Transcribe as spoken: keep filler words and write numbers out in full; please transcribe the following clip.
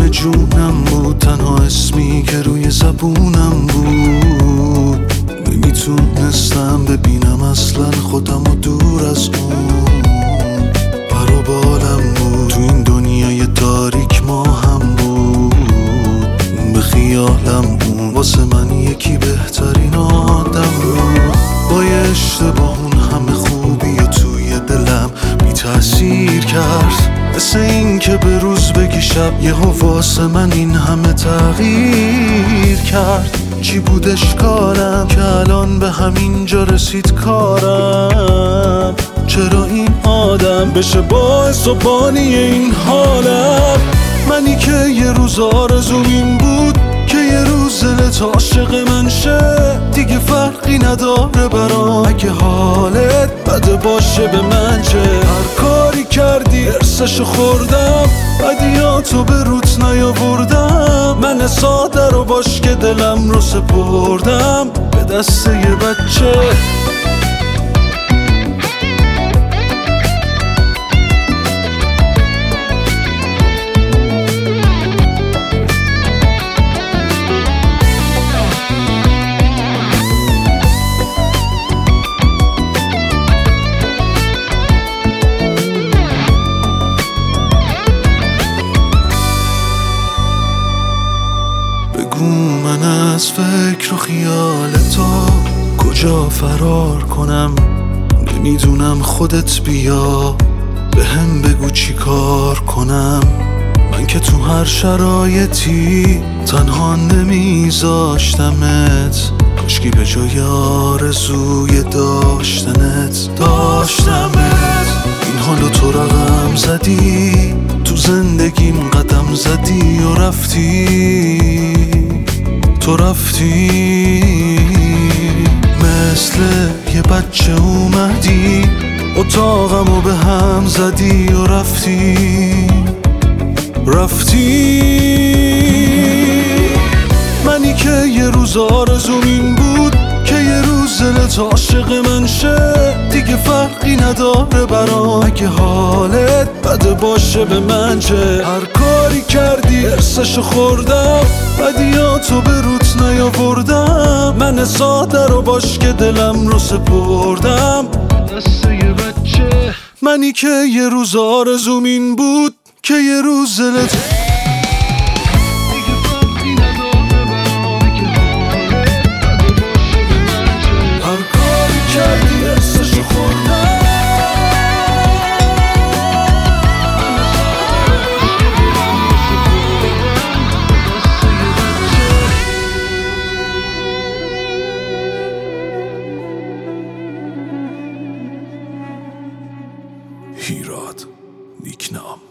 همه جونم بود، تنها اسمی که روی زبونم بود. نمیتونستم ببینم اصلا خودم و دور از اون. پر و بالم بود تو این دنیای تاریک، ما هم بود. به خیالم اون واسه من یکی بهترین آدم بود. با یه اشتباه اون همه خوبی و توی دلم بی تأثیر کرد. مثل این که به روز بگی شب، یه واسه من این همه تغییر کرد. چی بود اشکالم که الان به همین جا رسید کارم؟ چرا این آدم بشه باعث و بانی این حالم؟ منی که یه روز آرزوم این بود که یه روز دلت عاشق من شه. دیگه فرقی نداره برام اگه حالت بده باشه به من چه. هر کاری کردی ارسشو خوردم، بدیاتو به روت نیاوردم. من ساده رو باش که دلم رو سپردم به دست یه بچه. من از فکر و خیال تو کجا فرار کنم؟ نمیدونم، خودت بیا به هم بگو چی کار کنم. من که تو هر شرایطی تنها نمیذاشتمت، کاشکی به جای آرزوی داشتنت داشتمت. این حالو تو رقم زدی، تو زندگیم قدم زدی و رفتی. تو رفتی مثل یه بچه اومدی، اتاقمو به هم زدی و رفتی. رفتی منی که یه روز آرزوم این بود که یه روز دلت عاشق من شه. دیگه فرقی نداره برام اگه حالت بده باشه به من چه. هر کاری کردی ارسشو خوردم، بدیاتو به روت نیاوردم. من ساده رو باش که دلم رو سپردم دست یه بچه. منی که یه روز آرزوم این بود که یه روز دلت هیراد نیکنام.